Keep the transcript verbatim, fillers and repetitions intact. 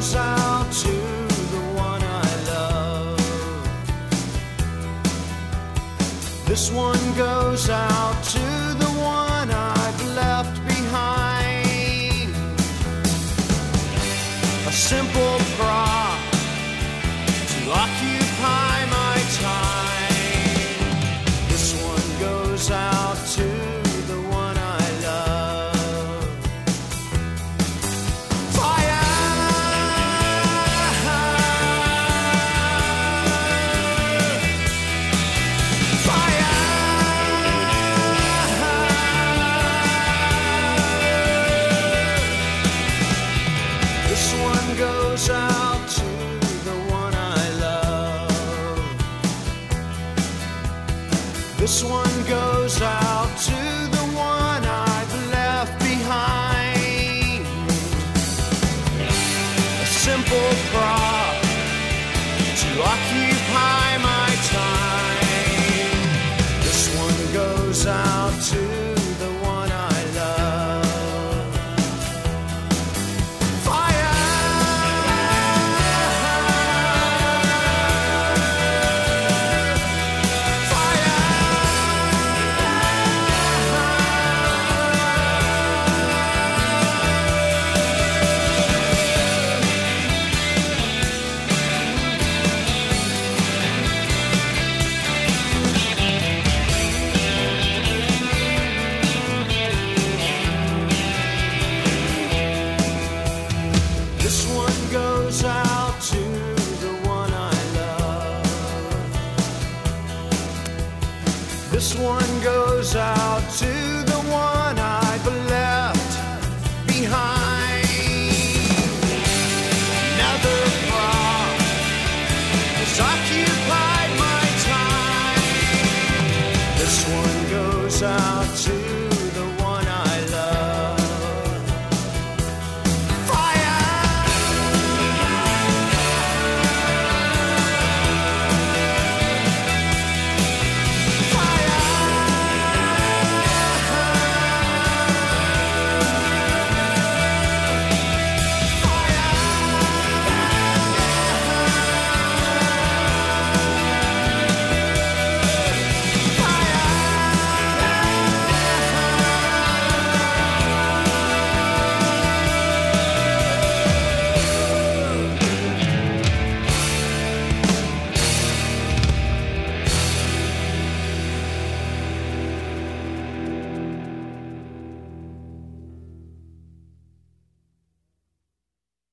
goes out to the one I love. This one goes out to the one I've left behind. A simple prop to occupy my time. This one goes out to the one I love. Fire! Fire! This one goes out to the one I love. This one goes out to the one I've left behind. A simple prop to occupy my time. This one goes out to the one I love. Fire! This one goes out to the one I love. This one goes out to the one I've left behind. Another prop has occupied my time. This one goes out to